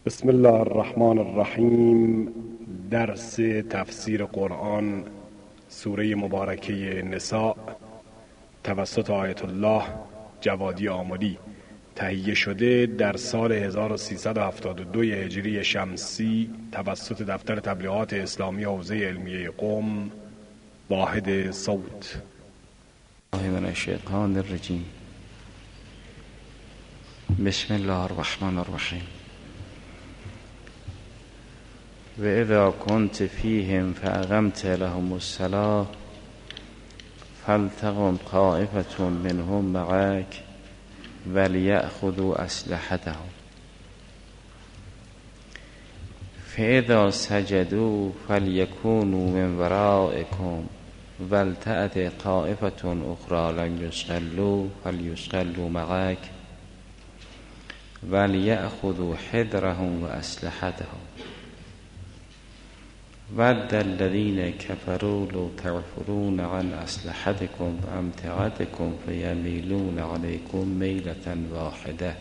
بسم الله الرحمن الرحیم. درس تفسیر قرآن سوره مبارکه نساء توسط آیت الله جوادی آملی تهیه شده در سال 1372 هجری شمسی توسط دفتر تبلیغات اسلامی حوزه علمیه قم. واحد صوت. من الشیطان الرجیم. بسم الله الرحمن الرحیم. و اذا كنت فيهم فاقمت لهم الصلاة فلتقم طائفة منهم معك وليأخذوا أسلحتهم فإذا سجدوا فليكونوا من ورائكم ولتأت طائفة أخرى لم يصلوا فليصلوا معك وليأخذوا حذرهم وأسلحتهم ود الذين كفروا لو تغفلون عن أسلحتكم وأمتعتكم فيميلون عليكم ميلة واحدة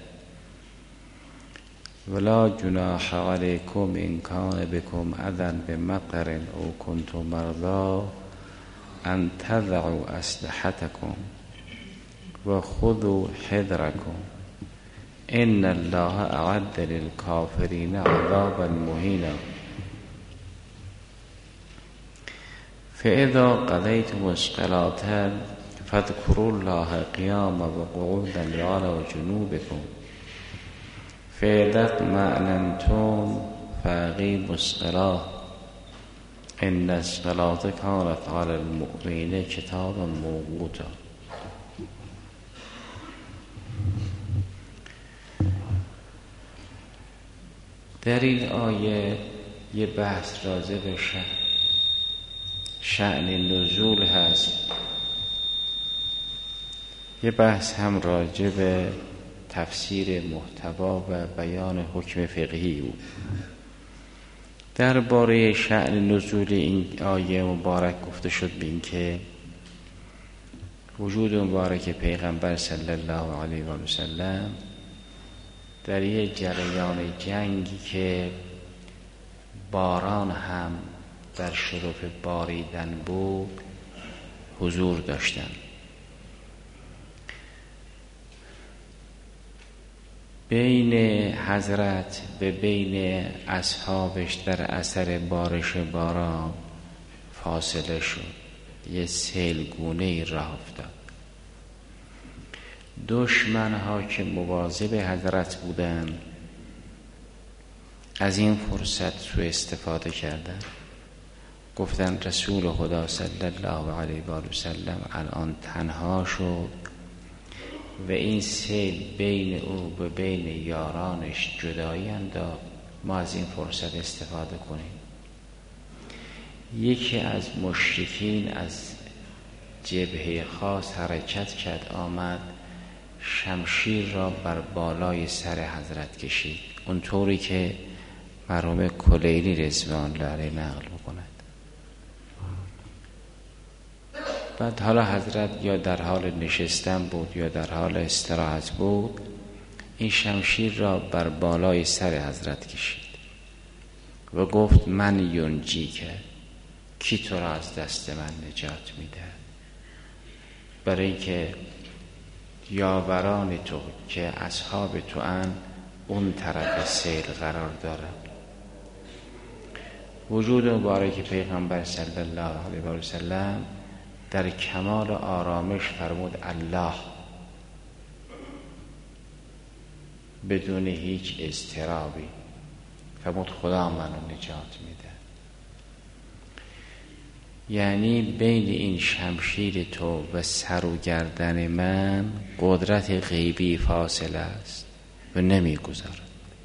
ولا جناح عليكم إن كان بكم أذى بمطر أو كنتم مرضى أن تضعوا أسلحتكم وخذوا حذركم إن الله أعد للكافرين عذابا مهينا فإذا قضيتم الصلاة فاذكروا الله قياما وقعودا على جنوبكم فإذا اطمأننتم فأقيموا الصلاة إن الصلاة كانت على المؤمنين كتابا موقوتا. در این آیه یه بحث راجع به شأن نزول هست، یه بحث هم راجع به تفسیر محتوا و بیان حکم فقهی بود. درباره شأن نزول این آیه مبارک گفته شد به این که وجود مبارک پیغمبر صلی الله علیه و سلم در یه جریان جنگی که باران هم در شرف باریدن بود حضور داشتن. بین حضرت و بین اصحابش در اثر بارش باران فاصله شد، یه سیلگونه راه افتاد. دشمنها که مواظب حضرت بودن از این فرصت سوء استفاده کردن، گفتن رسول خدا صلی الله علیه و سلم الان تنها شد و این سیل بین او و بین یارانش جدایی انداخت، ما از این فرصت استفاده کنیم. یکی از مشرکین از جبهه خاص حرکت کرد، آمد شمشیر را بر بالای سر حضرت کشید، اونطوری که مرحوم کلیلی رضوان الله علیه نقل بکند. بعد حالا حضرت یا در حال نشستن بود یا در حال استراحت بود، این شمشیر را بر بالای سر حضرت کشید و گفت من ینجی که کی تو را از دست من نجات میده؟ برای اینکه یاوران تو که اصحاب تو ان اون طرف سیل قرار داره. وجود مبارک پیغمبر صلی الله علیه و سلم در کمال آرامش فرمود الله، بدون هیچ اضطرابی فرمود خدا منو نجات میده. یعنی بین این شمشیر تو و سر و گردن من قدرت غیبی فاصله است و نمیگذارد.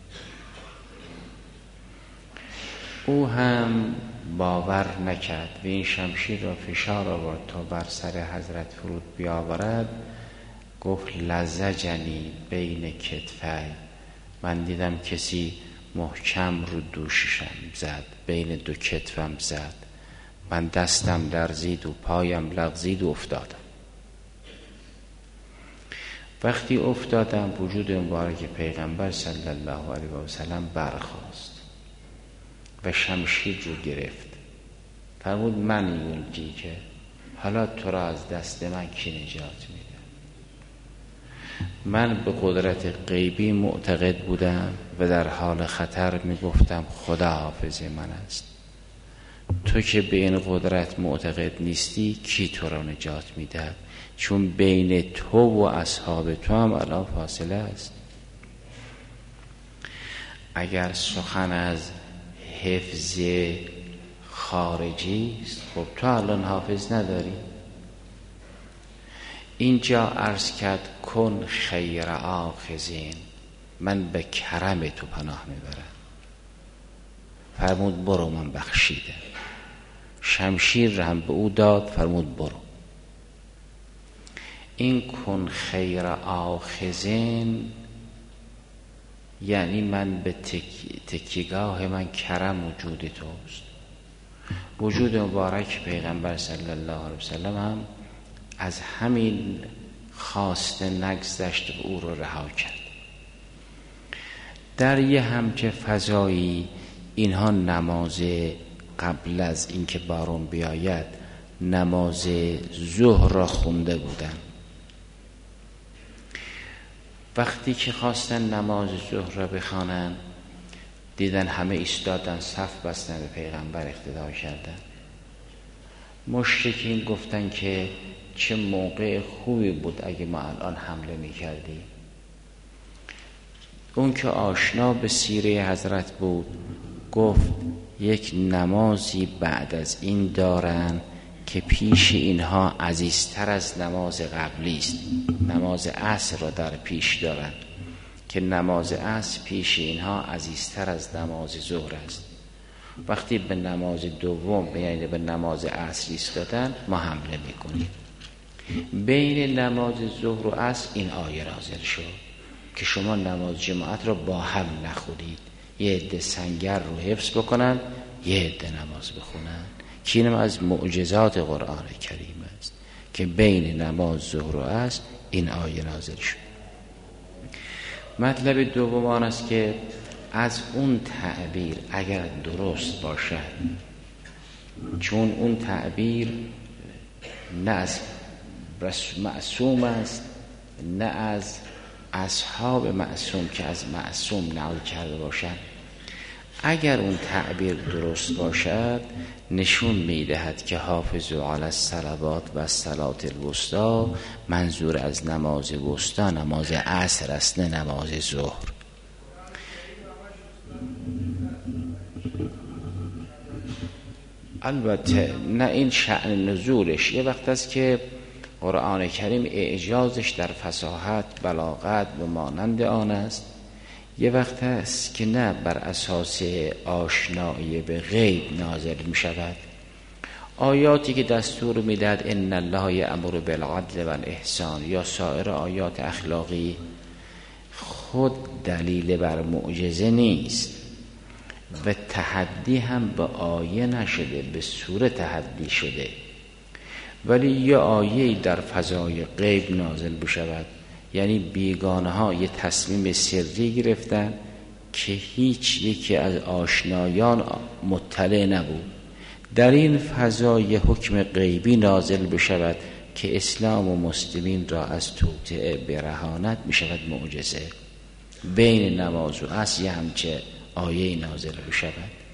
او هم باور نکرد و این شمشیر را فشار آورد تا بر سر حضرت فرود بیاورد. گفت لزجنی بین کتفی، من دیدم کسی محکم رو دوششم زد، بین دو کتفم زد، من دستم لرزید و پایم لغزید و افتادم. وقتی افتادم وجود مبارک پیغمبر صلی الله علیه و سلم برخاست و شمشیر رو گرفت. فرمود من یونجی که حالا تو را از دست من کی نجات میده. من به قدرت غیبی معتقد بودم و در حال خطر میگفتم خدا حافظ من است. تو که به این قدرت معتقد نیستی کی تو را نجات میده؟ چون بین تو و اصحاب تو هم الان فاصله است. اگر سخن از حفظ خارجی است، خب تو الان حافظ نداری. اینجا عرض کرد کن خیر آخذین، من به کرم تو پناه میبرم. فرمود برو، من بخشیدم. شمشیر را هم به او داد، فرمود برو. این کن خیر آخذین یعنی من به تکیگاه من کرم وجود توست. وجود مبارک پیغمبر صلی الله علیه وسلم هم از همین خواسته نگذشت و او رو رها کرد. در یه همچه فضایی اینها نماز قبل از اینکه بارون بیاید نماز ظهر را خونده بودن. وقتی که خواستن نماز ظهر را بخوانن دیدن همه ایستادن، صف بستن، به پیغمبر اقتدا کردن. مشرکین گفتن که چه موقع خوبی بود اگه ما الان حمله میکردیم. اون که آشنا به سیره حضرت بود گفت یک نمازی بعد از این دارن که پیش اینها عزیزتر از نماز قبلی است. نماز عصر را در پیش دارن که نماز عصر پیش اینها عزیزتر از نماز ظهر است. وقتی به نماز دوم یعنی به نماز عصر ایستادن ما حمله میکنیم. بین نماز ظهر و عصر این آیه نازل شد که شما نماز جماعت را با هم نخونید، یه عده سنگر رو حفظ بکنن، یه عده نماز بخونن. که اینم از معجزات قرآن کریم است که بین نماز ظهر و عصر این آیه نازل شد. مطلب دوم آن است که از اون تعبیر اگر درست باشد، چون اون تعبیر نه از معصوم است نه از اصحاب معصوم که از معصوم نقل کرده باشند، اگر اون تعبیر درست باشد نشون میدهد که حافظوا علی الصلوات و الصلاة الوسطی منظور از نماز وسطی نماز عصر است نه نماز ظهر. البته نه این شأن نزولش، یه وقت است که قرآن کریم اعجازش در فصاحت، بلاغت و مانند آن است. یه وقت است که نه بر اساس آشنایی به غیب نازل می شود. آیاتی که دستور می دهد ان الله یأمر بالعدل و الاحسان یا سایر آیات اخلاقی خود دلیل بر معجزه نیست و تحدی هم به آیه نشده، به سوره تحدی شده، ولی یه آیه در فضای غیب نازل بشود، یعنی بیگانه ها یه تصمیم سری گرفتن که هیچ یکی از آشنایان مطلع نبود، در این فضا یه حکم غیبی نازل بشود که اسلام و مسلمین را از توطئه برهاند میشود معجزه. بین نماز و عصر یه همچه آیه نازل بشود.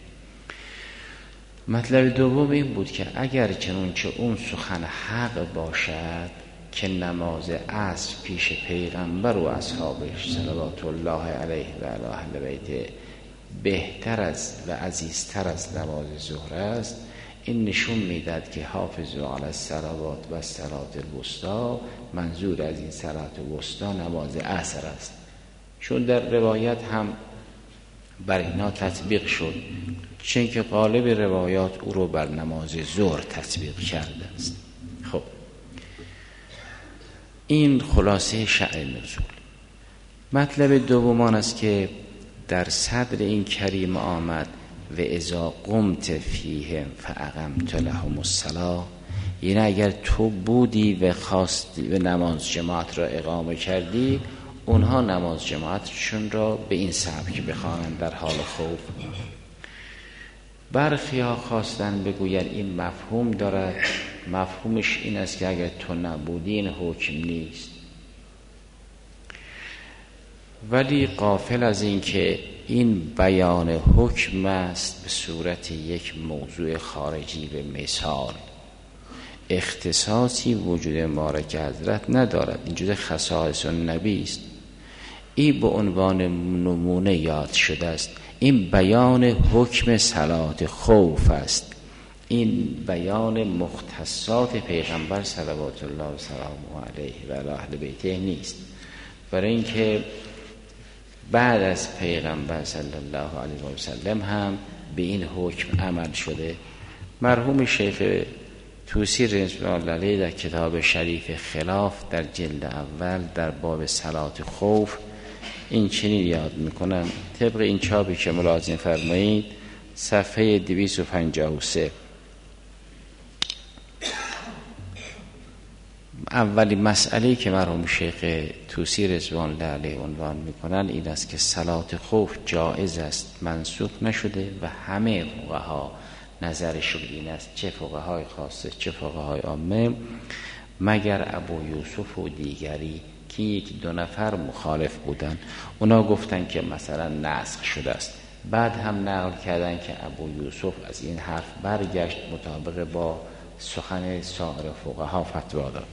مطلب دوم این بود که اگر چنانچه اون سخن حق باشد که نماز عصر پیش پیغمبر و اصحابش صلوات الله علیه و علی اهل بیت بهتر است و عزیزتر از نماز ظهر است، این نشون میداد که حافظوا علی الصلوات و الصلاة الوسطی منظور از این صلاة الوسطی نماز عصر است، چون در روایت هم بر اینا تطبیق شد، چون که غالب روایات او رو بر نماز ظهر تطبیق کرده است. خب این خلاصه شأن نزول. مطلب دومان است که در صدر این کریم آمد و اذا قمت فیهم فاقمت لهم الصلاة، یعنی اگر تو بودی و خواستی و نماز جماعت را اقامه کردی، اونها نماز جماعتشون را به این سبک بخوانند در حال خوف. برخی ها خواستن بگوید این مفهوم دارد، مفهومش این است که اگر تو نبودی این حکم نیست. ولی غافل از این که این بیان حکم است به صورت یک موضوع خارجی به مثال، اختصاصی وجود مبارک حضرت ندارد، این جزء خصائص النبی است. این به عنوان نمونه یاد شده است. این بیان حکم صلات خوف است، این بیان مختصات پیغمبر صلوات الله و سلامه علیه و علی اهل بیته نیست. برای اینکه بعد از پیغمبر صلی الله علیه و سلم هم به این حکم عمل شده. مرحوم شیخ طوسی رضوان الله علیه در کتاب شریف خلاف در جلد اول در باب صلات خوف این چنین یاد میکنم، طبق این چاپی که ملاحظه فرمایید صفحه 253. اولی مسئله که مرحوم شیخ طوسی رضوان الله علیه عنوان میکنن این است که صلات خوف جایز است، منسوخ نشده و همه فقها نظرشون این است، چه فقهای خاصه چه فقهای عامه، مگر ابو یوسف و دیگری که یک دو نفر مخالف بودن. اونا گفتن که مثلا نسخ شده است، بعد هم نقل کردن که ابو یوسف از این حرف برگشت، مطابق با سخن سایر فقها فتوا داد.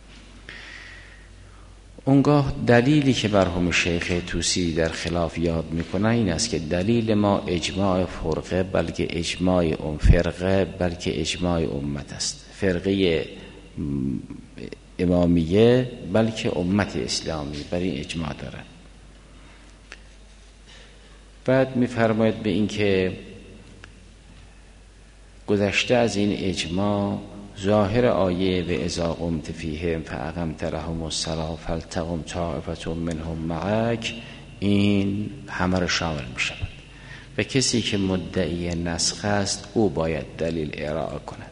اونگاه دلیلی که مرحوم شیخ طوسی در خلاف یاد میکنه این است که دلیل ما اجماع فرقه بلکه اجماع فرقه بلکه اجماع امت است، فرقه امامیه بلکه امت اسلامی بر این اجماع دارن. بعد میفرماید به این که گذشته از این اجماع ظاهر آیه و اذا قمت فیهم فاقمت لهم الصلاة فلتقم طائفة منهم معک، این همه را شامل می شود و کسی که مدعی نسخ است او باید دلیل ارائه کند.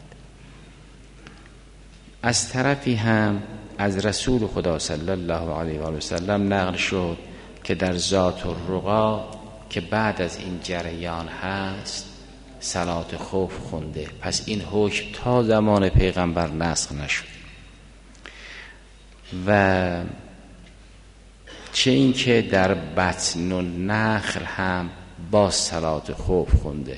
از طرفی هم از رسول خدا صلی الله علیه و سلم نقل شد که در ذات الرقا که بعد از این جریان هست صلات خوف خونده، پس این حکم تا زمان پیغمبر نسخ نشد. و چه این که در بطن النخل هم با صلات خوف خونده،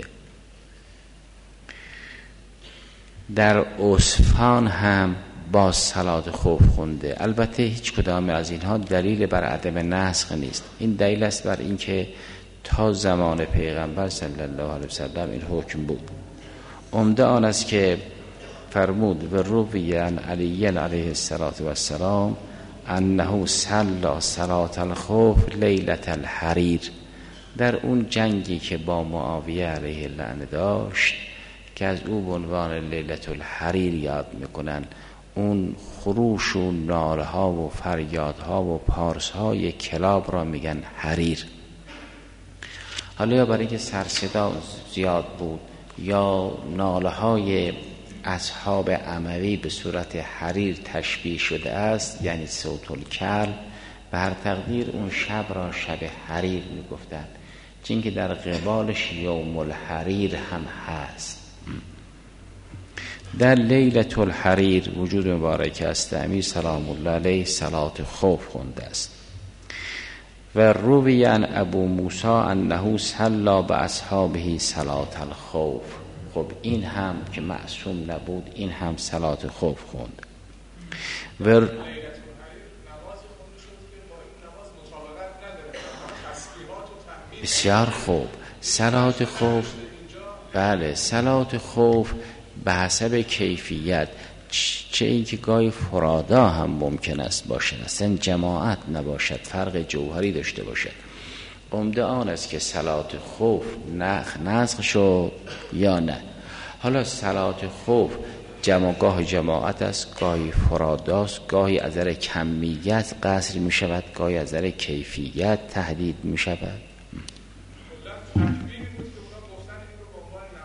در اصفهان هم با صلات خوف خونده. البته هیچ کدام از اینها دلیل بر عدم نسخ نیست، این دلیل است بر اینکه تا زمان پیغمبر صلی الله علیه وسلم این حکم بود. عمده آن است که فرمود و روی عن علی علیه السلام انه صلی صلات الخوف لیلة الحریر، در اون جنگی که با معاویه علیه اللعنه داشت که از او به عنوان لیلة الحریر یاد میکنن، اون خروش و نالها و فریادها و پارسهای کلاب را میگن حریر. حالا یا برای اینکه سرصدا زیاد بود یا ناله های اصحاب اموی به صورت حریر تشبیه شده است، یعنی صوت الکل، به هر تقدیر اون شب را شب حریر میگفتند، چون که در قبالش یوم الحریر هم هست. در لیلة الحریر وجود مبارک است، امیر سلام الله علیه صلات خوف خونده است. و روی عن ابو موسی انه صلی باصحابه صلات الخوف، خب این هم که معصوم نبود این هم صلات خوف خوند. و بسیار خوب، صلات خوف، بله صلات خوف به حسب کیفیت، چه این که گاهی فرادا هم ممکن است باشد، اصلا جماعت نباشد، فرق جوهری داشته باشد. عمده آن است که صلات خوف نسخ شد یا نه. حالا صلات خوف گاه جماعت است، گاهی فراداست، گاهی از نظر کمیت قصر می شود، گاهی از نظر کیفیت تهدید می شود.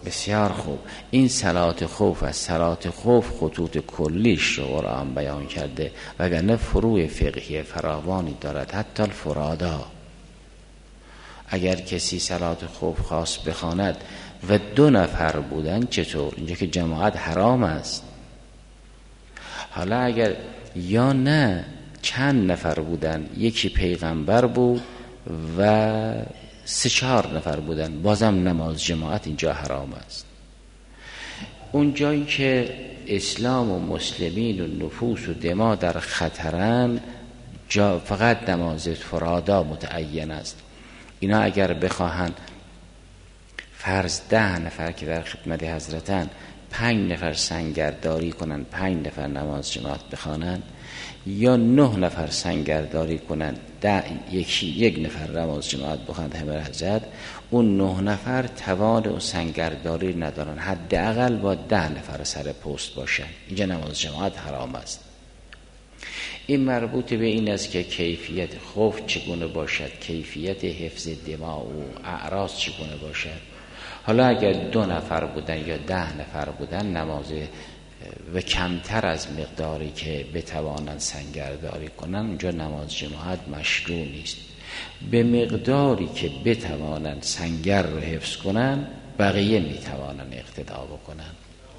بسیار خوب. این صلات خوف است. صلات خوف خطوط کلیش رو قرآن بیان کرده، وگرنه فروع فقهی فراوانی دارد، حتی الفرادا. اگر کسی صلات خوف خاص بخواند و 2 نفر بودن چطور؟ اینجا که جماعت حرام است. حالا اگر یا نه چند نفر بودن، یکی پیغمبر بود و 3-4 نفر بودن، بازم نماز جماعت اینجا حرام است. اون جایی که اسلام و مسلمین و نفوس و دما در خطرن، جا فقط نماز فرادا متعین است. اینا اگر بخواهند فرض 10 نفر که در خدمت حضرتن 5 نفر سنگرداری کنن، 5 نفر نماز جماعت بخوانن، یا 9 نفر سنگرداری کنن، 1 نفر نماز جماعت بخوانند همه حضرت، اون 9 نفر توان و سنگرداری ندارن، حداقل با 10 نفر سر پست باشن. اینجا نماز جماعت حرام است. این مربوط به این است که کیفیت خوف چگونه باشد، کیفیت حفظ دماء و اعراض چگونه باشد. حالا اگر 2 نفر بودن یا 10 نفر بودن، نماز و کمتر از مقداری که بتوانند سنگرداری کنن، اونجا نماز جماعت مشروع نیست. به مقداری که بتوانند سنگر رو حفظ کنن، بقیه میتوانند اقتدا بکنن.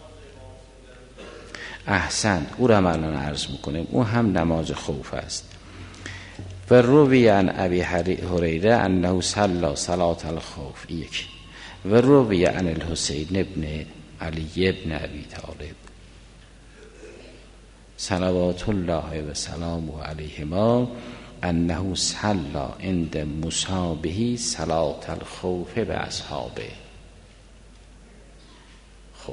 احسن، او را الان عرض میکنیم، او هم نماز خوف است. و روی عن ابی هریره انه صلی صلاة الخوف. یک. و روی عن الحسین ابن علی ابن ابی طالب صلوات الله و سلامه علیهما انه صلی عند مصابه صلاة الخوف به اصحابه. خب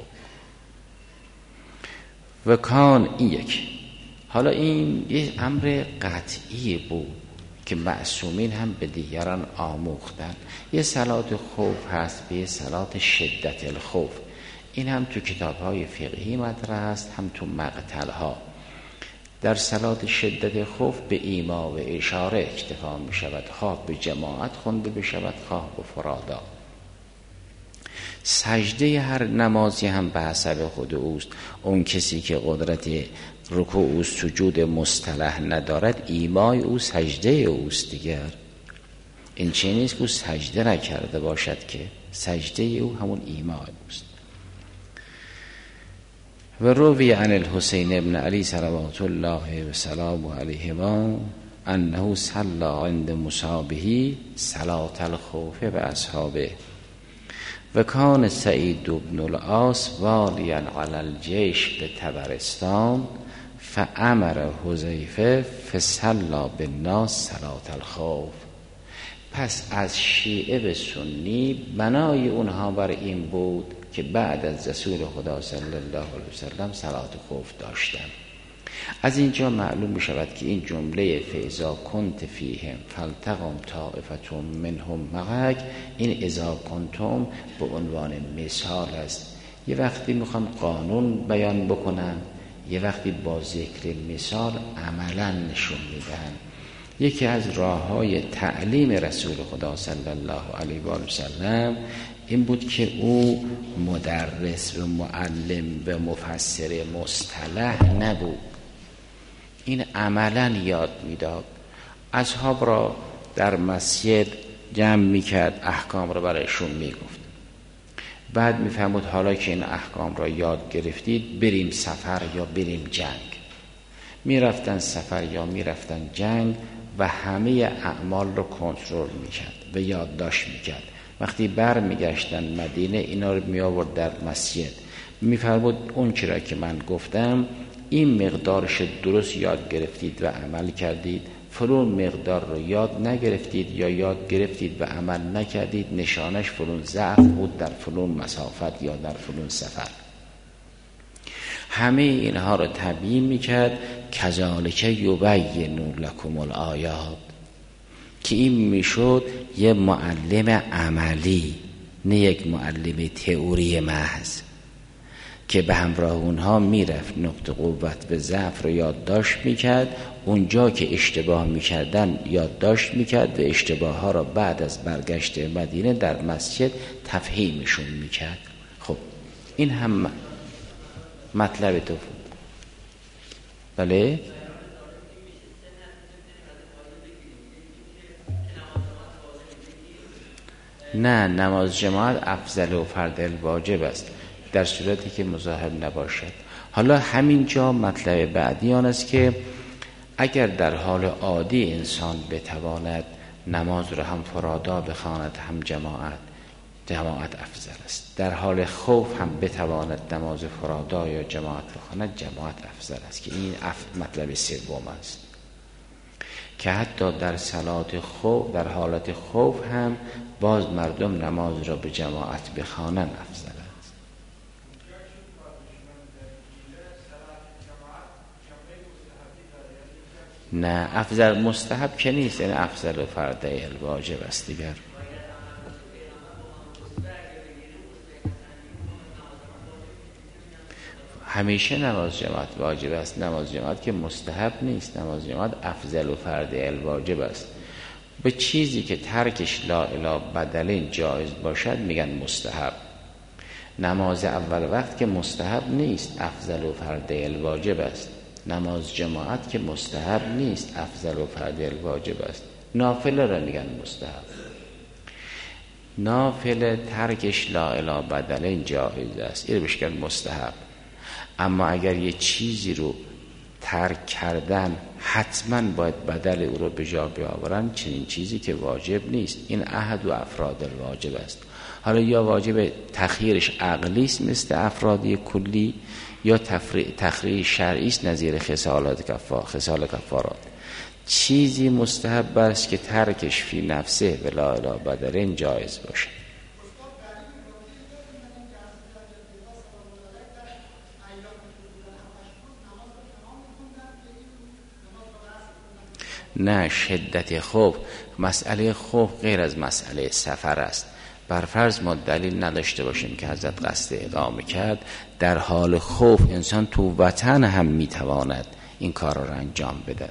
و کان این یک. حالا این یه امر قطعی بود که معصومین هم به دیگران آموختن. یه صلات خوف هست، به صلات شدت الخوف. این هم تو کتاب‌های فقهی مطرح است، هم تو مقتل‌ها. در صلات شدت خوف به ایما و اشاره اکتفا می شود، خواه به جماعت خونده بشود، خواه به فرادا. سجده هر نمازی هم به حسب خود اوست. اون کسی که قدرت رکوع و سجود مصطلح ندارد، ایمای او سجده اوست دیگر. این چه نیست که سجده نکرده باشد، که سجده او همون ایمای اوست. و روی عن الحسین ابن علی صلوات الله و سلامه علیهما انه صلی عند مصابه صلاة الخوف به اصحابه. و کان سعید بن العاص والیا علی الجیش به طبرستان فامر حذیفه فصلی بالناس صلاة الخوف. پس از شیعه به سنی بنای اونها بر این بود که بعد از رسول خدا صلی الله علیه وسلم صلات خوف داشتن. از اینجا معلوم می شود که این جمله فاذا کنت فیهم فلتقم طائفة منهم معک، این اذا کنتم به عنوان مثال است. یه وقتی میخوان قانون بیان بکنن، یه وقتی با ذکر مثال عملا نشون میدن. یکی از راه‌های تعلیم رسول خدا صلی الله علیه و سلم این بود که او مدرس و معلم و مفسر مصطلح نبود، این عملا یاد میداد. اصحاب را در مسجد جمع میکرد، احکام را برایشون میگفت. بعد میفهمود حالا که این احکام را یاد گرفتید بریم سفر یا بریم جنگ. میرفتن سفر یا میرفتن جنگ و همه اعمال رو کنترل میکرد و یادداشت میکرد. وقتی بر میگشتن مدینه اینا رو میآورد در مسجد، میفرمود اون چرا که من گفتم این مقدارش درست یاد گرفتید و عمل کردید، فلان مقدار رو یاد نگرفتید یا یاد گرفتید و عمل نکردید، نشانش فلان ضعف بود در فلان مسافت یا در فلان سفر. همه اینها رو تبیین میکرد. کذالک یبین لکم الآیات، که این میشد یه معلم عملی، نه یک معلم تئوری محض که به همراه اونها میرفت نقطه قوت و ضعف رو یادداشت میکرد، اونجا که اشتباه میکردن یادداشت میکرد و اشتباه ها رو بعد از برگشت مدینه در مسجد تفهیمشون میکرد. خب این هم مطلب تو بود. بله؟ نه، نماز جماعت افضل و فرض الواجب است در صورتی که مصاحب نباشد. حالا همینجا مطلب بعدی آن است که اگر در حال عادی انسان بتواند نماز را هم فرادا بخواند هم جماعت افضل است. در حال خوف هم بتواند نماز فرادا یا جماعت بخواند، جماعت افضل است، که این مطلب سوم است، که حتی در صلات خوف، در حالت خوف هم باز مردم نماز را به جماعت بخوانند افضل است. نه، افضل مستحب که نیست، این افضل و فرض الواجب است دیگر. همیشه نماز جماعت واجب است، نماز جماعت که مستحب نیست، نماز جماعت افضل و فرض الواجب است. به چیزی که ترکش لا اله بدل جایز باشد میگن مستحب. نماز اول وقت که مستحب نیست، افضل و فرض الواجب است. نماز جماعت که مستحب نیست، افضل و فرض الواجب است. نافله را میگن مستحب. نافله ترکش لا اله بدل جایز است، این بهش میگن مستحب. اما اگر یه چیزی رو ترک کردن حتما باید بدل او رو به جا بیاورن، چنین چیزی که واجب نیست، این احد و افراد الواجب است. حالا یا واجب تخییرش عقلی است مثل افرادی کلی، یا تخییر شرعی است نظیر خصال کفارات. چیزی مستحب است که ترکش فی نفسه و لا اله بدل جایز باشه. نه، شدت خوف، مسئله خوف غیر از مسئله سفر است. بر فرض ما دلیل نداشته باشیم که حضرت قصد اقامه کرد، در حال خوف انسان تو وطن هم میتواند این کار را انجام بده.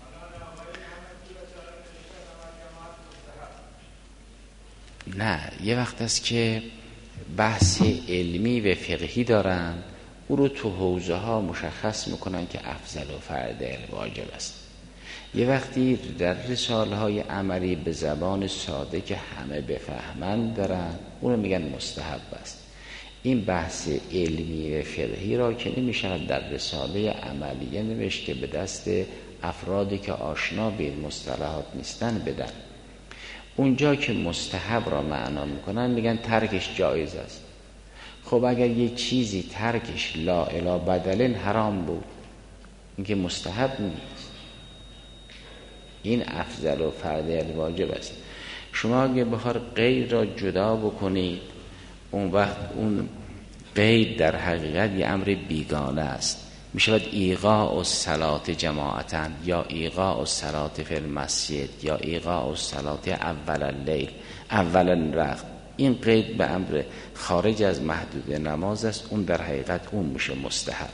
نه، یه وقت است که بحث علمی و فقهی دارن، او رو تو حوزه ها مشخص میکنن که افضل و فرض الواجب است. یه وقتی در رساله های عملی به زبان ساده که همه بفهمند دارن، اونو میگن مستحب است. این بحث علمی و فقهی را که نمیشه در رساله عملیه نوشت که به دست افرادی که آشنا به این مصطلحات نیستن بدن. اونجا که مستحب را معنا میکنن میگن ترکش جایز است. خب اگر یه چیزی ترکش لا اله بدل حرام بود، این که مستحب نیست، این افضل و فرض الواجب است. شما اگه بخواد قید را جدا بکنید، اون وقت اون قید در حقیقت یه امر بیگانه است. میشود ایقاع الصلات جماعتاً، یا ایقاع الصلات فی المسجد، یا ایقاع الصلات اول اللیل، اول الوقت. این قید به امر خارج از محدود نماز است، اون در حقیقت اون میشه مستحب.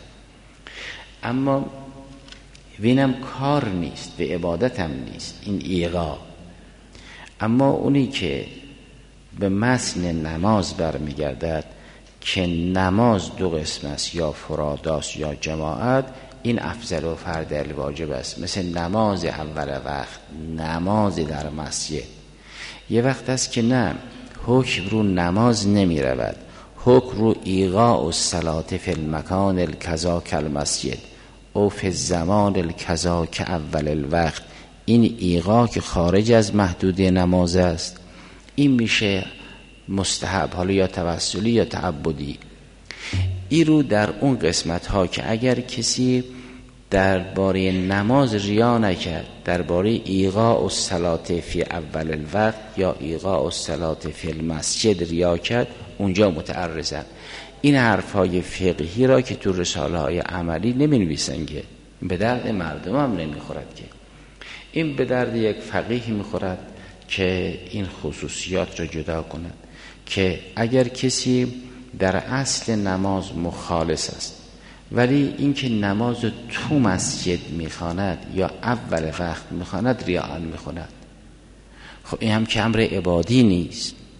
اما وینم کار نیست و عبادت هم نیست این ایقاع. اما اونی که به متن نماز برمیگردد که نماز دو قسم است، یا فراداست یا جماعت، این افضل و فرض الواجب است. مثل نماز اول وقت، نماز در مسجد. یه وقت است که نه، حکم رو نماز نمی رود، حکم رو ایقاع الصلات فی المکان الکذا کالمسجد او فی الزمان الکذا که اول الوقت. این ایقاع که خارج از محدود نماز است، این میشه مستحب، حالا یا توسلی یا تعبدی. این رو در اون قسمت ها که اگر کسی درباره نماز ریا نکرد، درباره ایقاع الصلات فی اول الوقت یا ایقاع الصلات فی المسجد ریا کرد، اونجا متعرضن. این حرفای فقهی را که تو رساله های عملی نمی نویسن که به درد مردم هم نمی خورد، که این به درد یک فقیه می خورد که این خصوصیات را جدا کند. که اگر کسی در اصل نماز مخالص است، ولی اینکه نماز تو مسجد میخواند یا اول وقت میخواند ریاء میخواند، خب این هم که امر عبادی نیست.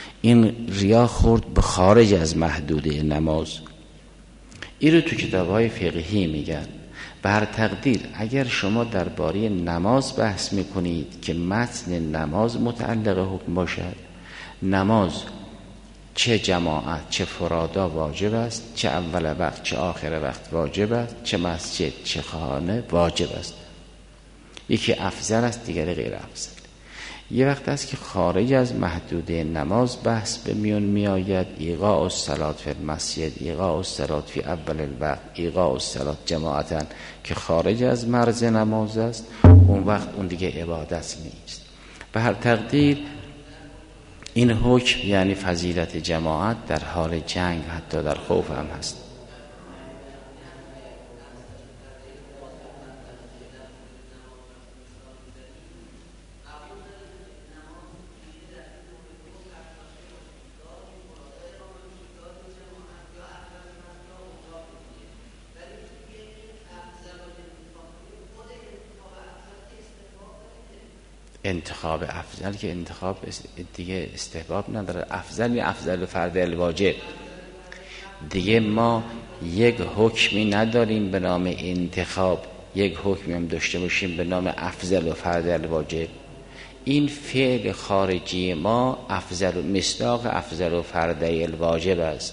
این ریا خورد به خارج از محدوده نماز. این رو تو کتاب‌های فقهی میگن. بر تقدیر اگر شما درباره نماز بحث میکنید که متن نماز متعلق حکم باشد، نماز چه جماعت چه فرادا واجب است، چه اول وقت چه آخر وقت واجب است، چه مسجد چه خانه واجب است. یکی افضل است، دیگری غیر افضل. یه وقت است که خارج از محدوده نماز بحث به میون می آید. ایقاع الصلاة فی المسجد، ایقاع الصلاة فی اول الوقت، ایقاع الصلاة جماعتاً، که خارج از مرز نماز است. اون وقت اون دیگه عبادت نیست. به هر تقدیر این حکم یعنی فضیلت جماعت در حال جنگ، حتی در خوف هم هست. انتخاب افضل که انتخاب دیگه استحباب نداره. افضل یا افضل فرد الواجب. دیگه ما یک حکمی نداریم به نام انتخاب، یک حکمی هم داشته باشیم به نام افضل و فرد الواجب. این فعل خارجی ما افضل، مصداق افضل و فرد الواجب است.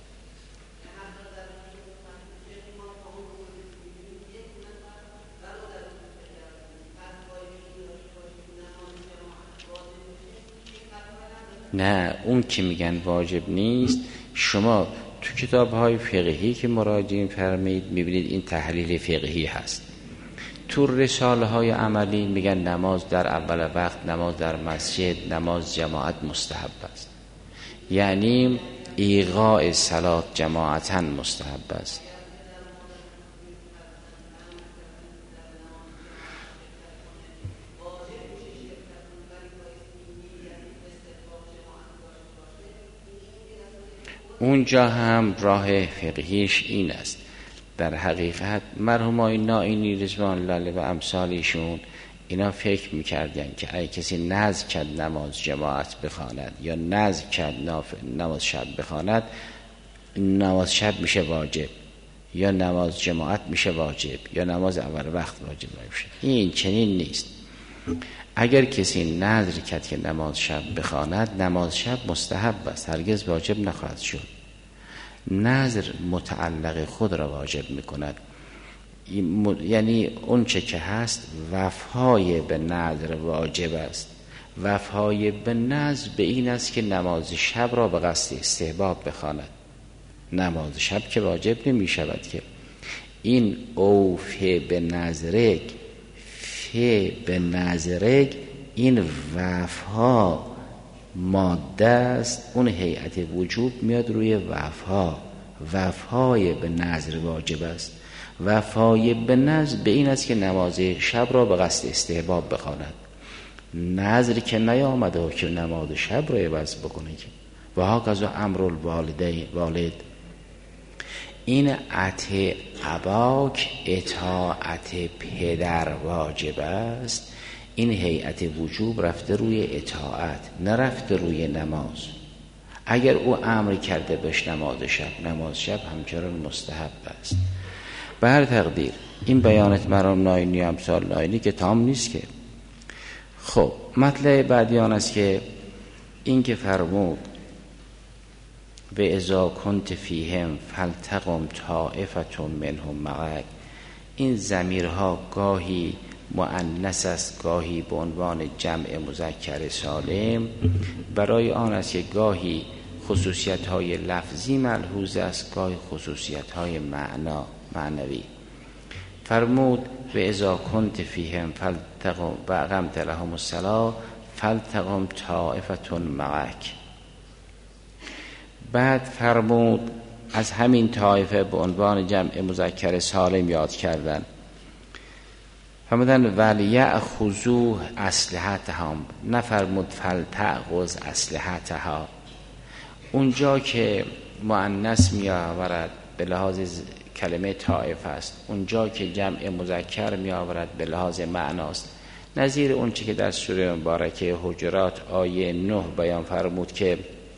نه، اون که میگن واجب نیست، شما تو کتاب‌های فقهی که مراجعین فرمایید میبینید این تحلیل فقهی هست. تو رساله‌های عملی میگن نماز در اول وقت، نماز در مسجد، نماز جماعت مستحب است. یعنی ایقاع صلات جماعتاً مستحب است. اونجا هم راه فقهیش این است. در حقیقت مرحومای نائینی رضوان الله و امثالشون اینا فکر میکردن که اگه کسی نذر کرد نماز جماعت بخواند یا نذر کرد نماز شب بخواند، نماز شب میشه واجب یا نماز جماعت میشه واجب یا نماز اول وقت واجب میشه. این چنین نیست. اگر کسی نذر کرد که نماز شب بخواند، نماز شب مستحب است، هرگز واجب نخواهد شد. نذر متعلق خود را واجب میکند. یعنی اون چه که هست وفای به نذر واجب است. وفای به نذر به این است که نماز شب را به قصد استحباب بخواند. نماز شب که واجب نمی شود که. این اوفه به نذرک، فه به نذرک، این وفها ماده است. اون هیئت وجوب میاد روی وفها. وفای به نذر واجب است. وفای به نذر به این است که نماز شب را به قصد استحباب بخواند. نذر که نیامده که نماز شب را عوض بکنه که. و هاکذا امر الوالد. این اطیع اباک، اطاعت پدر واجب است. این هیئت وجوب رفته روی اطاعت، نرفته روی نماز. اگر او امر کرده بهش نماز شب همچنان مستحب است. به هر تقدیر این بیانت مرام ناینی امثال ناینی که تام نیست که. خب مطلب بعدی آن است که این که فرمود و اذا کنت فیهم فلتقم طائفة منهم معک، این ضمیرها گاهی مؤنث است، گاهی به عنوان جمع مذکر سالم. برای آن است که گاهی خصوصیت‌های لفظی ملحوظ است، گاهی خصوصیت‌های معنوی. فرمود و اذا کنت فیهم فلتقم و اقمت لهم الصلاة فلتقم طائفة معک. بعد فرمود از همین طایفه به عنوان جمع مذکر سالم یاد کردن. فرمودن ولیأخذوا اسلحتهم، نفرمود فلتأخذ اسلحتها. اونجا که مؤنث می آورد به لحاظ کلمه طائفه است، اونجا که جمع مذکر می آورد به لحاظ معناست. نظیر اون چی که در سوره مبارکه حجرات آیه 9 بیان فرمود که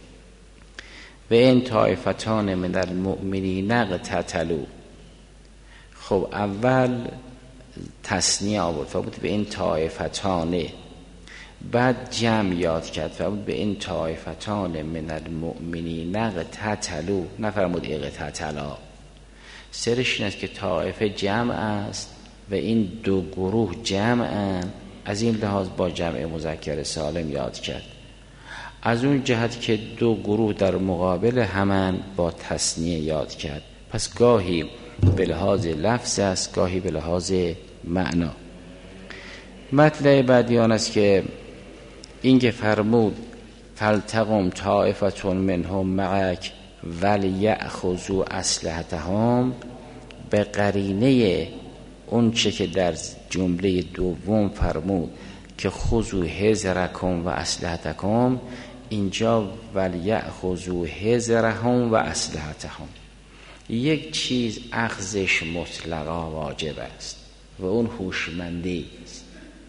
و این طایفتان من المؤمنین اقتتلوا. خب اول تثنیه آورد فرمود به این طایفتان، بعد جمع یاد کرد فرمود به این طایفتان من المؤمنین اقتتلوا، نفرمود اقتتلا. سرش این است که طایفه جمع است و این دو گروه جمعن، از این لحاظ با جمع مذکر سالم یاد کرد. از اون جهت که دو گروه در مقابل همن با تثنیه یاد کرد. پس گاهی به لحاظ لفظ است، گاهی به لحاظ معنا. مطلع بعدی آن است که این که فرمود فلتقم طائفتون منهم معک ولیأخذوا اسلحتهم، به قرینه اون چه که در جمله دوم فرمود که خذوا حذرکم و اسلحتکم، اینجا ولیأخذوا حذرهم و اسلحتهم. یک چیز اخذش مطلقا واجب است و اون هوشمندی است.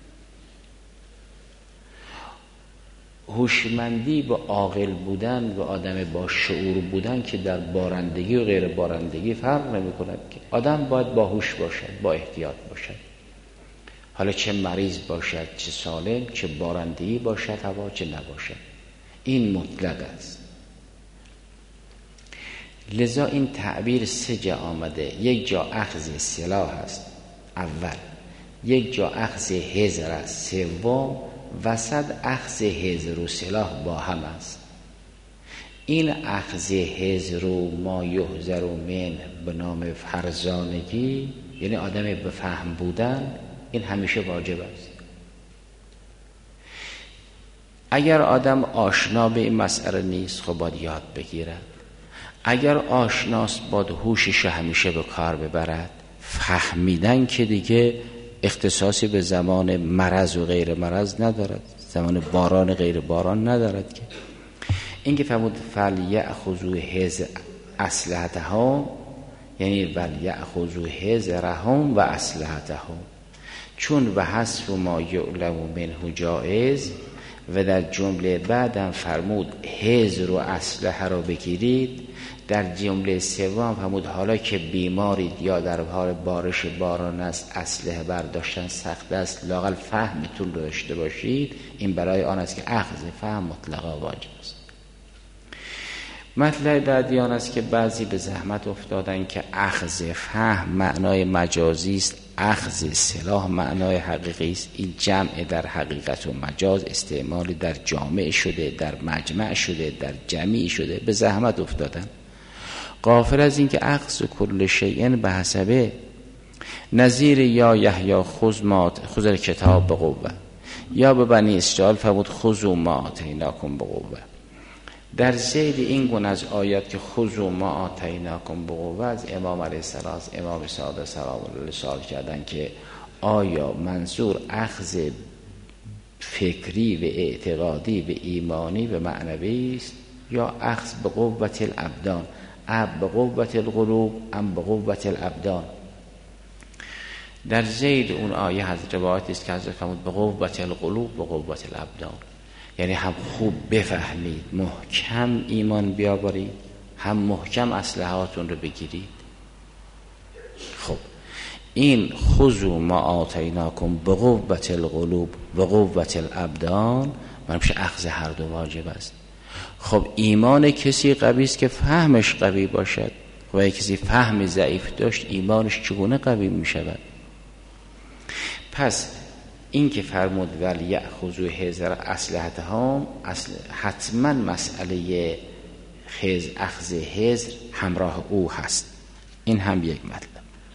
هوشمندی با عاقل بودن و آدم با شعور بودن که در بارندگی و غیر بارندگی فرق نمی کند. که آدم باید با هوش باشد، با احتیاط باشد، حالا چه مریض باشد، چه سالم، چه بارندگی باشد هوا، چه نباشد. این مطلق است. لذا این تعبیر سه جا آمده. یک جا اخذ سلاح است اول، یک جا اخذ حذر است سوم، وسط اخذ حذر و سلاح با هم است. این اخذ حذر و ما یحذر من به نام فرزانگی، یعنی آدم به فهم بودن، این همیشه واجب است. اگر آدم آشنا به این مسئله نیست خب باید یاد بگیرد. اگر آشناست باید هوشش همیشه به کار ببرد. فهمیدن که دیگه اختصاصی به زمان مرض و غیر مرض ندارد، زمان باران غیر باران ندارد. که این که فرمود فلیأخذوا حذر اسلحتهم، یعنی ولیأخذوا حذرهم و اسلحتهم، چون و حذف ما یعلم منه جایز، و در جمله بعدم فرمود حذر و اسلحه را بگیرید. در جمله سوم فرمود حالا که بیمارید یا در حال بارش باران است، اسلحه برداشتن سخت است، لااقل فهمتون رو داشته باشید. این برای آن است که اخذ فهم مطلقا واجب است. مطلب بعدی آن است که بعضی به زحمت افتادن که اخذ فهم معنای مجازی است، اخذ سلاح معنای حقیقی است. این جمع در حقیقت و مجاز استعمالی در جامع شده، در مجمع شده، در جمعی شده. به زحمت افتادن غافل از این که اخذ کل شیء به حسبه، نظیر یا یحیی خذ الکتاب به قوه، یا به بنی اسرائیل فرمود خذوا ما آتیناکم به قوه. در ذیل این گونه از آیات که خذوا ما آتیناکم به قوه، از امام علیه السلام، از امام صادق سلام الله سوال کردن که آیا منظور اخذ فکری و اعتقادی و ایمانی و معنوی است یا اخذ به قوت الابدان، به قوت القلوب ام به قوت الابدان؟ در ذیل اون آیه از روایت است که حضرت فرمود به قوت القلوب به قوت الابدان، یعنی هم خوب بفهمید، محکم ایمان بیاورید، هم محکم اسلحه‌هاتون رو بگیرید. خب این خذوا ما آتیناکم به قوت القلوب و قوت الابدان میشه اخذ هر دو واجب است. خب ایمان کسی قوی است که فهمش قوی باشد، و اگه کسی فهم ضعیف داشت ایمانش چگونه قوی می شود؟ پس این که فرمود ولیأخذوا حذر اسلحتهم، حتما مسئله اخذ حذر همراه او هست. این هم یک مطلب.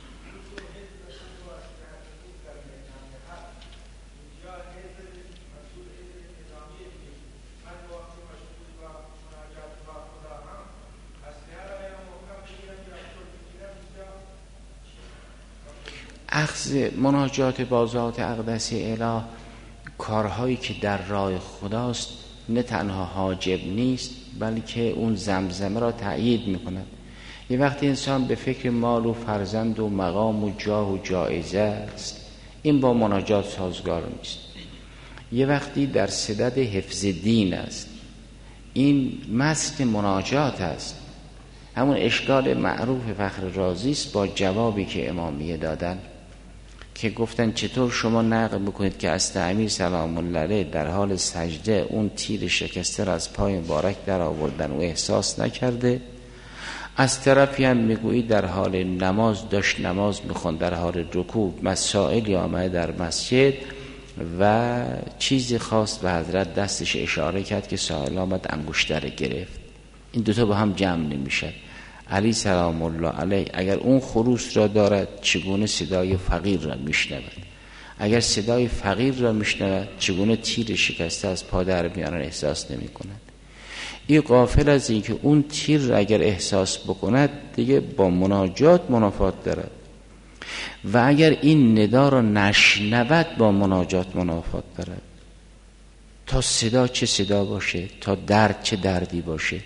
اخذ مناجات با ذات اقدس اله، کارهایی که در راه خداست، نه تنها حاجب نیست بلکه اون زمزمه را تأیید میکند. یه وقتی انسان به فکر مال و فرزند و مقام و جاه و جایزه است، این با مناجات سازگار نیست. یه وقتی در صدد حفظ دین است، این متن مناجات است. همون اشکال معروف فخر رازی است با جوابی که امامیه دادن که گفتن چطور شما نقل میکنید که استعمیر سلام الله علیه در حال سجده اون تیر شکسته را از پای مبارک در آوردن و احساس نکرده، از طرفی هم میگویی در حال نماز داشت نماز میخوند، در حال رکوع مسائلی آمده در مسجد و چیزی خواست و حضرت دستش اشاره کرد که سائل آمد انگشتر گرفت. این دوتا با هم جمع نمیشن. علی سلام الله علیه اگر اون خروس را دارد چگونه صدای فقیر را میشنود؟ اگر صدای فقیر را میشنود چگونه تیر شکسته از پا در میانن احساس نمی کند؟ این غافل از این که اون تیر را اگر احساس بکند دیگه با مناجات منافات دارد و اگر این ندا را نشنود با مناجات منافات دارد. تا صدا چه صدا باشه، تا درد چه دردی باشه.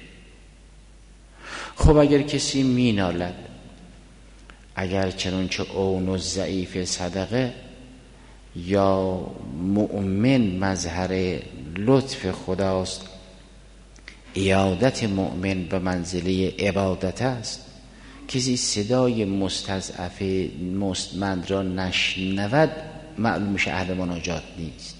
خب اگر کسی مینالد، اگر چنانچه اون و ضعیف صدقه یا مؤمن مظهر لطف خداست، عیادت مؤمن به منزله عبادت است، کسی صدای مستضعف مستمند را نشنود معلوم میشه اهل مناجات نیست.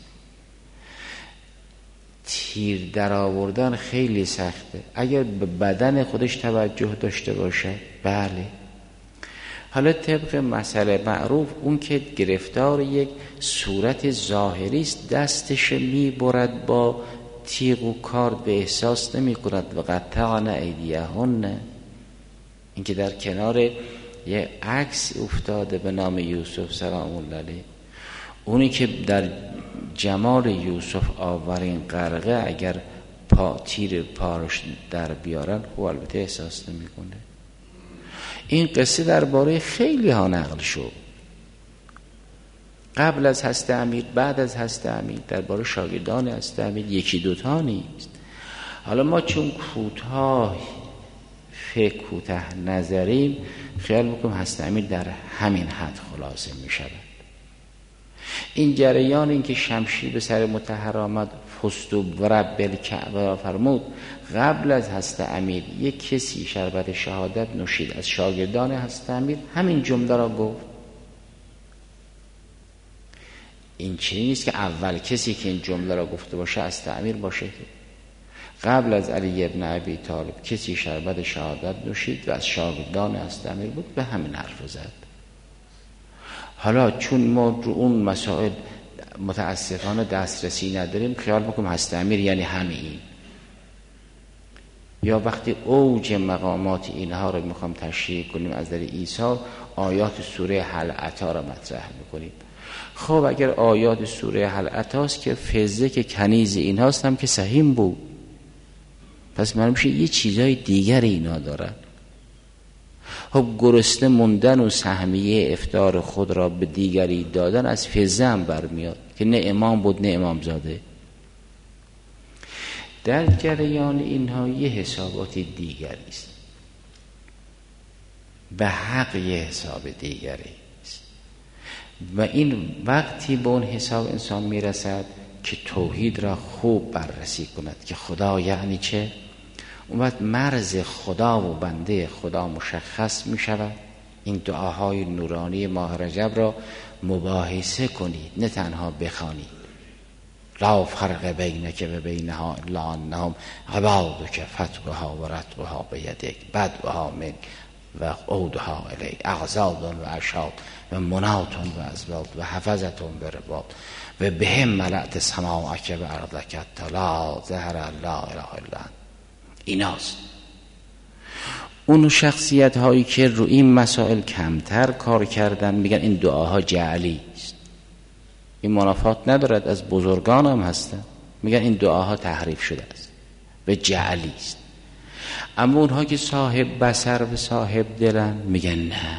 تیر در آوردن خیلی سخته. اگر به بدن خودش توجه داشته باشه بله. حالا طبق مسئله معروف اون که گرفتار یک صورت ظاهری است دستش میبرد با تیغ و کارد به احساس نمی کند و قطعنا ایدیهن. این که در کنار یه عکس افتاده به نام یوسف سلام الله علیه، اونی که در جمال یوسف آورین غرقه اگر تیر پارش در بیارن خب البته احساس نمی کنه. این قصه درباره خیلی ها نقل شد، قبل از هست امیر، بعد از هست امیر، درباره شاگردان هست امیر، یکی دوتا نیست. حالا ما چون کوتاه نظریم خیال میکنم هست امیر در همین حد خلاصه میشود. این جریان این که شمشیر به سر مطهر آمد فست و رب الکعبه فرمود، قبل از هست امیر یک کسی شربت شهادت نوشید از شاگردان هست امیر، همین جمله را گفت. این چیزی نیست که اول کسی که این جمله را گفته باشه هست امیر باشه. قبل از علی ابن ابی طالب کسی شربت شهادت نوشید و از شاگردان هست امیر بود، به همین حرف زد. حالا چون ما رو اون مسائل متاسفانه دسترسی نداریم خیال میکنم هست امیر یعنی همین، یا وقتی اوج مقامات اینها رو میخوام تشریح کنیم از در عیسی آیات سوره هل اتی را مطرح میکنیم. خب اگر آیات سوره هل اتی است که فزه که کنیز اینهاست هم که صحیح بود، پس معلوم میشه یه چیزای دیگر اینا دارن. خب گرسنه موندن و سهمیه افطار خود را به دیگری دادن از فزه هم برمیاد که نه امام بود نه امام زاده. در جریان اینها یه حسابات دیگری است، به حق یه حساب دیگری است و این وقتی به اون حساب انسان میرسد که توحید را خوب بررسی کند که خدا یعنی چه. اون وقت مرز خدا و بنده خدا مشخص می شود. این دعاهای نورانی ماه رجب را مباحثه کنید، نه تنها بخوانید. لا فرق بینک و بینها الا انهم عبادک فتقها و رتقها بیدک بدوها منک و عودها الی اغزاد و اشاد و منات و ازباد و حفظت برباد و بهم ملأت سماعک و ارضک لا ظهر لا اله الا انت. ایناست اون شخصیت هایی که رو این مسائل کمتر کار کردن میگن این دعاها جعلی است، این منافات ندارد، از بزرگان هم هستن میگن این دعاها تحریف شده است و جعلی است. اما اونها که صاحب بصر و صاحب دلن میگن نه.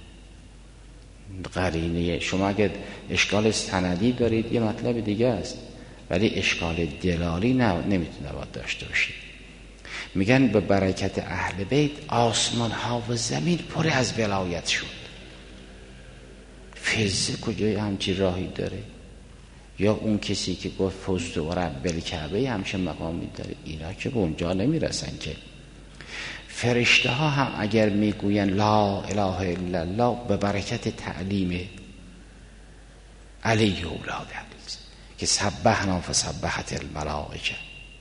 قرینه شما اگر اشکال سندی دارید یه مطلب دیگه است، ولی اشکال دلالی نمیتونه باید داشته باشید. میگن به برکت اهل بیت آسمان ها و زمین پر از ولایت شد. فیضه کجای همچی راهی داره؟ یا اون کسی که گفت فزت و رب الکعبه همچه مقامی داره، اینا که به اونجا نمیرسن که. فرشته ها هم اگر میگوین لا اله الا الله به برکت تعلیم علیه اولاد که سبحنا فسبحت الملائکه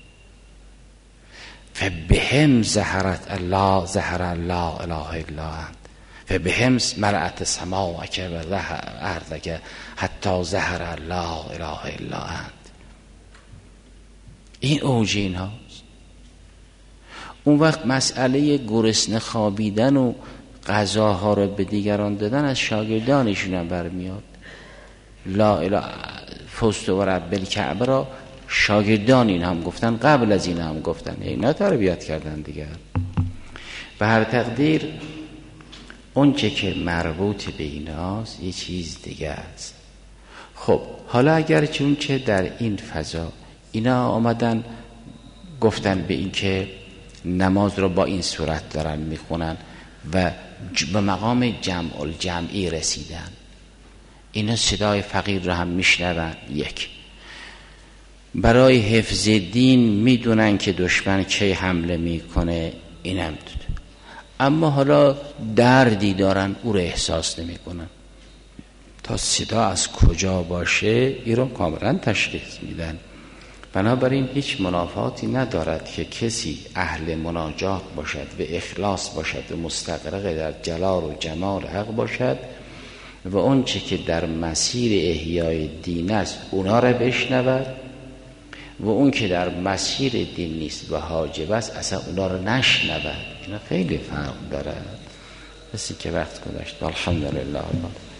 فبهم ظهرت الله ظهر الله اله الا انت فبهم ملأت سماءک و ارضک حتی ظهر الله اله الا انت. این اوج این هاست. اون وقت مسئله گرسنه خوابیدن و غذاها رو به دیگران دادن از شاگردانشون هم برمیاد. لا اله فزت و رب الکعبه را شاگردان این هم گفتن، قبل از این هم گفتن، اینا تربیت کردن دیگر. به هر تقدیر اون که مربوط به ایناست یه چیز دیگه است. خب حالا اگر چون که در این فضا اینا آمدن گفتن به این که نماز رو با این صورت دارن میخونن و به مقام جمع الجمعی رسیدن، اینا صدای فقیر رو هم میشنون. یک، برای حفظ دین میدونن که دشمن کی حمله میکنه، اینم دود. اما حالا دردی دارن او رو احساس نمیکنن. تا صدا از کجا باشه این رو کاملا تشخیص میدن. بنابراین هیچ منافاتی ندارد که کسی اهل مناجات باشد و اخلاص باشد و مستغرق در جلال و جمال حق باشد و اون چه که در مسیر احیای دین است اونا را بشنود و اون که در مسیر دین نیست و حاجب است اصلا اونا را نشنود. اینا خیلی فرق دارد. بسی که وقت گذشت. الحمدلله.